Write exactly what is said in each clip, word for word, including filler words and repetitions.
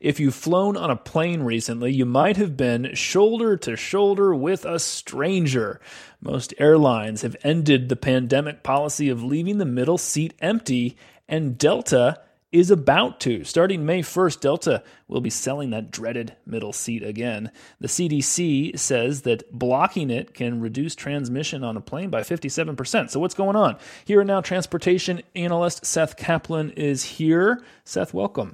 If you've flown on a plane recently, you might have been shoulder to shoulder with a stranger. Most airlines have ended the pandemic policy of leaving the middle seat empty, and Delta is about to. Starting May first, Delta will be selling that dreaded middle seat again. The C D C says that blocking it can reduce transmission on a plane by fifty-seven percent. So what's going on? Here and Now transportation analyst Seth Kaplan is here. Seth, welcome.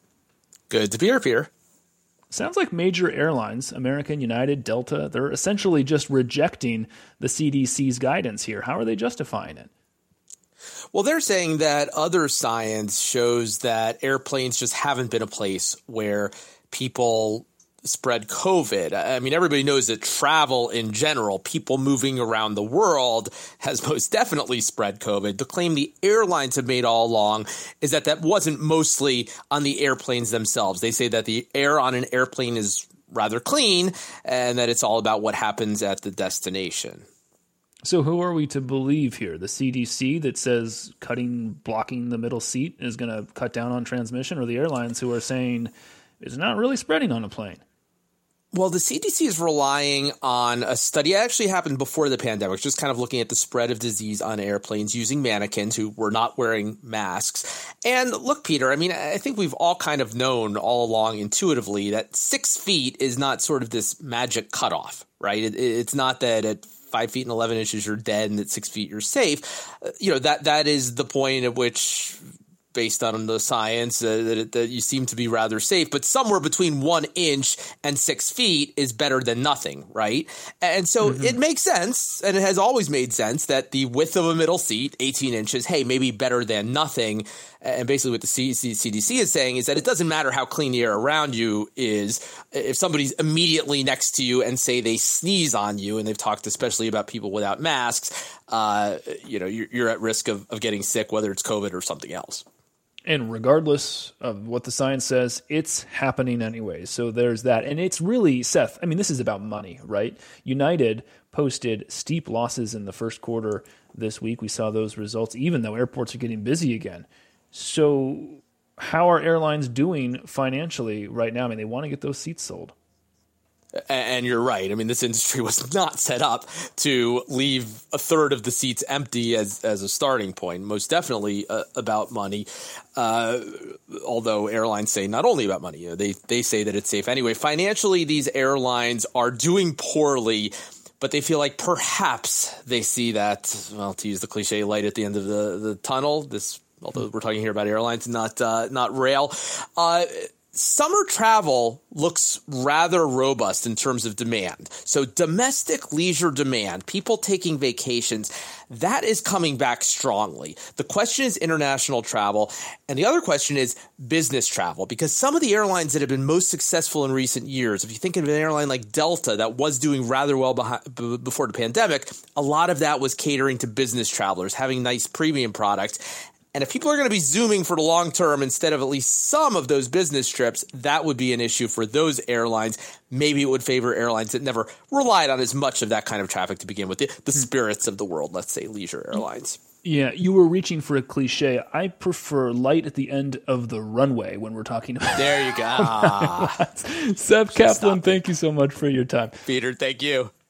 Good to be here, Peter. Sounds like major airlines, American, United, Delta, they're essentially just rejecting the C D C's guidance here. How are they justifying it? Well, they're saying that other science shows that airplanes just haven't been a place where people spread COVID. I mean, everybody knows that travel in general, people moving around the world, has most definitely spread COVID. The claim the airlines have made all along is that that wasn't mostly on the airplanes themselves. They say that the air on an airplane is rather clean and that it's all about what happens at the destination. So who are we to believe here? The C D C that says cutting, blocking the middle seat is going to cut down on transmission, or the airlines who are saying it's not really spreading on a plane? Well, the C D C is relying on a study that actually happened before the pandemic, just kind of looking at the spread of disease on airplanes using mannequins who were not wearing masks. And look, Peter, I mean, I think we've all kind of known all along intuitively that six feet is not sort of this magic cutoff, right? It, it's not that at five feet and eleven inches you're dead and at six feet you're safe. Uh, you know, that that is the point at which, based on the science, uh, that, that you seem to be rather safe, but somewhere between one inch and six feet is better than nothing, right? And so mm-hmm. it makes sense, and it has always made sense, that the width of a middle seat, eighteen inches, hey, maybe better than nothing. And basically what the C D C is saying is that it doesn't matter how clean the air around you is. If somebody's immediately next to you and say they sneeze on you, and they've talked especially about people without masks, uh, you know, you're, you're at risk of, of getting sick, whether it's COVID or something else. And regardless of what the science says, it's happening anyway. So there's that. And it's really, Seth, I mean, this is about money, right? United posted steep losses in the first quarter this week. We saw those results, even though airports are getting busy again. So how are airlines doing financially right now? I mean, they want to get those seats sold. And you're right. I mean, this industry was not set up to leave a third of the seats empty as, as a starting point. Most definitely uh, about money, uh, although airlines say not only about money. You know, they, they say that it's safe anyway. Financially, these airlines are doing poorly, but they feel like perhaps they see that, well, to use the cliche, light at the end of the, the tunnel. This, although we're talking here about airlines, not uh, not rail. Uh, Summer travel looks rather robust in terms of demand. So domestic leisure demand, people taking vacations, that is coming back strongly. The question is international travel. And the other question is business travel, because some of the airlines that have been most successful in recent years, if you think of an airline like Delta that was doing rather well behind, b- before the pandemic, a lot of that was catering to business travelers, having nice premium products. And if people are going to be zooming for the long term instead of at least some of those business trips, that would be an issue for those airlines. Maybe it would favor airlines that never relied on as much of that kind of traffic to begin with, the, the spirits of the world, let's say leisure airlines. Yeah, you were reaching for a cliche. I prefer light at the end of the runway when we're talking about There you go. Seth Kaplan, thank you so much for your time. Peter, thank you.